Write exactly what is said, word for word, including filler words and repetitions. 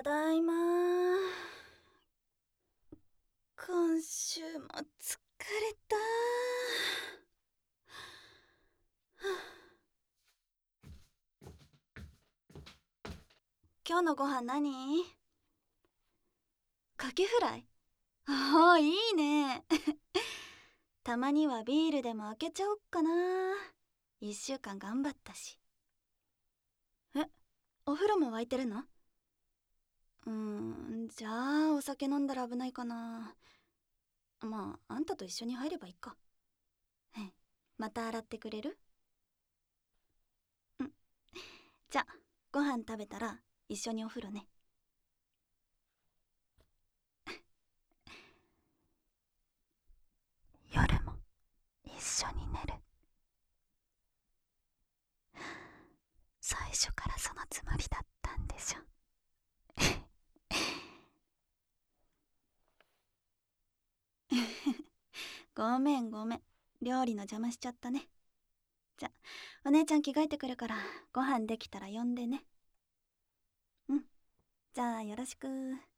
だいま。今週も疲れた。今日のご飯何？カキフライ。ああ、いいね。たまにはビールでも開けちゃおっかな。一週間頑張ったし。え、お風呂も沸いてるの？うーん、じゃあお酒飲んだら危ないかな。まああんたと一緒に入ればいいか。また洗ってくれる？うん。じゃあご飯食べたら一緒にお風呂ね。夜も一緒に寝る。最初からそのつもりだったんでしょ。ごめんごめん、料理の邪魔しちゃったね。じゃ、お姉ちゃん着替えてくるからご飯できたら呼んでね。うん、じゃあよろしく。